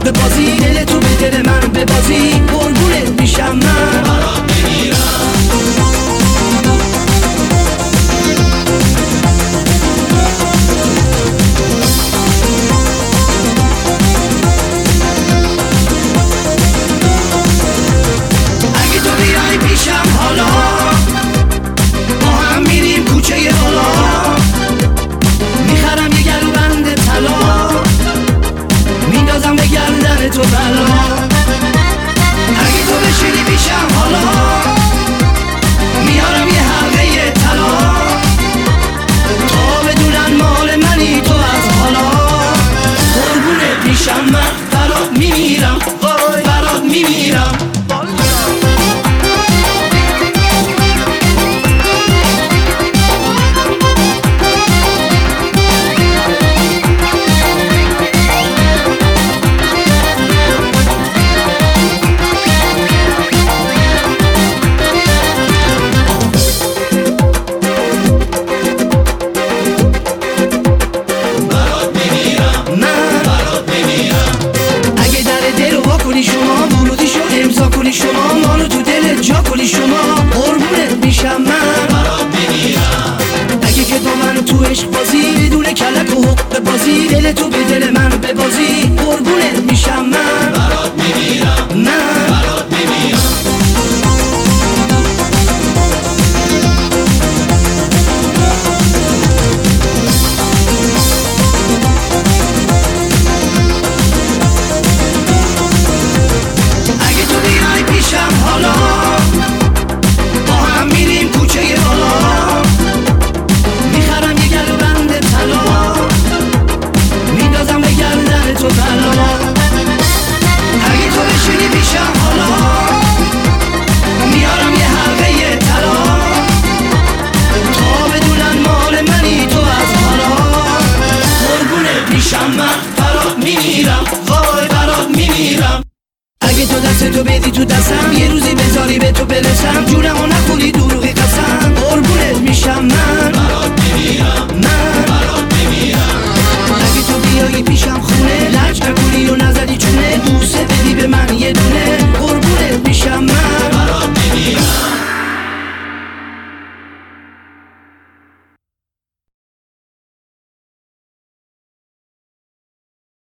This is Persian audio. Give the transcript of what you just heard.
حق بازی، دل تو به دل من ببازی، قربونت میشم من، برات بمیرم. اگه تو بیای پیشم حالا، با هم میریم کوچه بالا، میخرم یه گلوبند طلا، میندازم به گردن تو بلا. اگه تو بشینی پیشم حالا، میارم یه حلقه طلا، تا بدونن مال منی تو از حالا، قربونت میشم من، برات میمیرم، وای برات میمیرم. شما ورودیشو امضا کنی، شما مانو تو دلت جا کنی، شما قربونت میشم من، برات میمیرم. اگه که با من تو عشق بازی، بدون کلک و حق بازی، دل تو به دل من ببازی، قربونت میشم من، برات میمیرم، من برات میمیرم. حالا با هم میریم کوچه بالا، میخرم یه گلوبند طلا، میندازم به گردن تو بلا. اگه تو بشینی پیشم حالا، میارم یه حلقه طلا، تا بدونن مال منی تو از حالا، قربونت میشم من، برات میمیرم، وای برات میمیرم. اگه تو دست تو بدی تو دستم، یه روزی بذاری به تو برسم، جونمو نخوری